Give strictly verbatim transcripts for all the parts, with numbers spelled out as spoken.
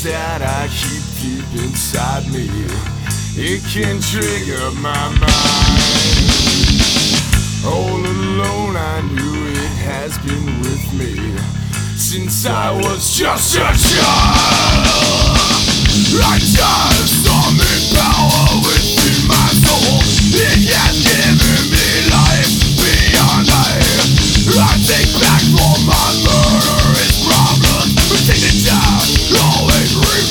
that I keep deep inside me, it can trigger my mind. All alone I knew it has been with me since I was just a child. I just summon power within my soul. It has given me life beyond life. I take back for my murderous problems, but take it down, always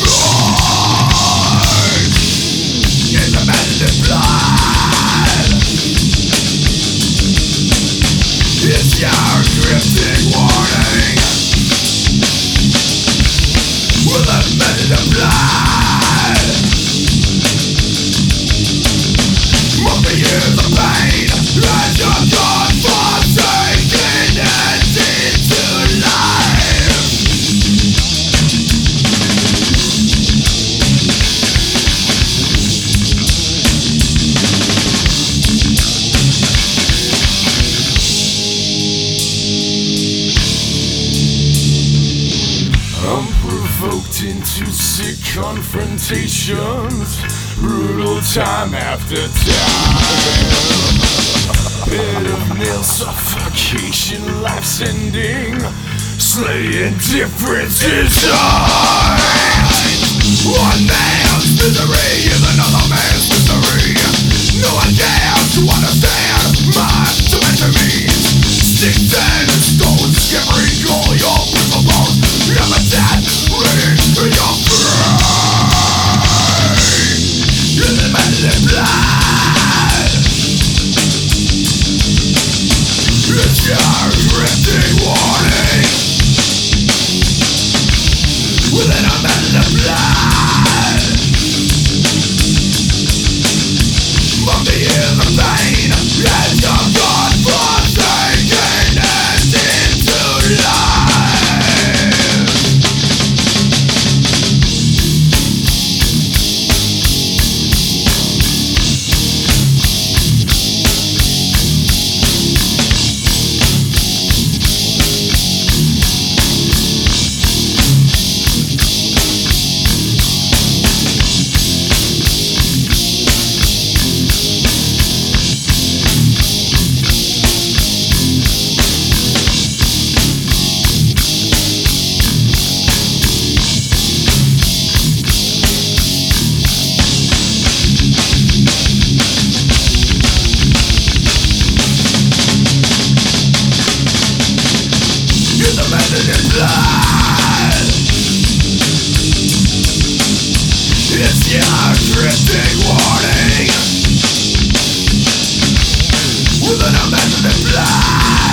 reborn. In the medicine blood, it's your cryptic warning. With a medicine blood, multi years of pain as your God forsaken and into life. Unprovoked into sick confrontations, brutal time after time. Bed of nail suffocation, life's ending, slaying differences die. One man's misery is another man's misery. No one dares to understand my tormentor means. Sticks and stones scattering all your principles. Never dead, ready for your brain. In the medicine blood, it's your cryptic warning. Within a medicine blood, multi years of pain, and your God forsaken and into life. It's your cryptic warning. With an imaginative blood.